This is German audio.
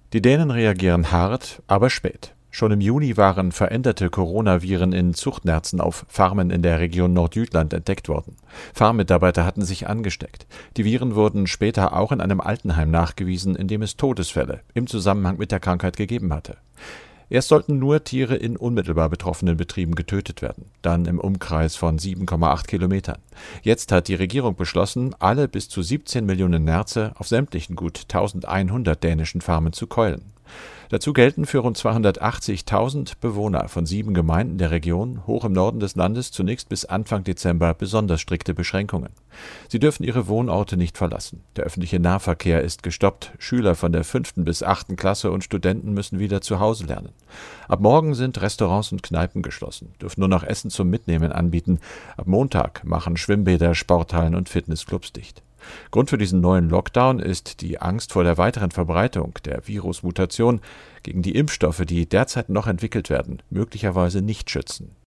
Die Dänen reagieren hart, aber spät. Schon im Juni waren veränderte Coronaviren in Zuchtnerzen auf Farmen in der Region Nordjütland entdeckt worden. Farmmitarbeiter hatten sich angesteckt. Die Viren wurden später auch in einem Altenheim nachgewiesen, in dem es Todesfälle im Zusammenhang mit der Krankheit gegeben hatte. Erst sollten nur Tiere in unmittelbar betroffenen Betrieben getötet werden, dann im Umkreis von 7,8 Kilometern. Jetzt hat die Regierung beschlossen, alle bis zu 17 Millionen Nerze auf sämtlichen gut 1100 dänischen Farmen zu keulen. Dazu gelten für rund 280.000 Bewohner von 7 Gemeinden der Region hoch im Norden des Landes zunächst bis Anfang Dezember besonders strikte Beschränkungen. Sie dürfen ihre Wohnorte nicht verlassen. Der öffentliche Nahverkehr ist gestoppt. Schüler von der 5. bis 8. Klasse und Studenten müssen wieder zu Hause lernen. Ab morgen sind Restaurants und Kneipen geschlossen, dürfen nur noch Essen zum Mitnehmen anbieten. Ab Montag machen Schwimmbäder, Sporthallen und Fitnessclubs dicht. Grund für diesen neuen Lockdown ist die Angst vor der weiteren Verbreitung der Virusmutation, gegen die Impfstoffe, die derzeit noch entwickelt werden, möglicherweise nicht schützen.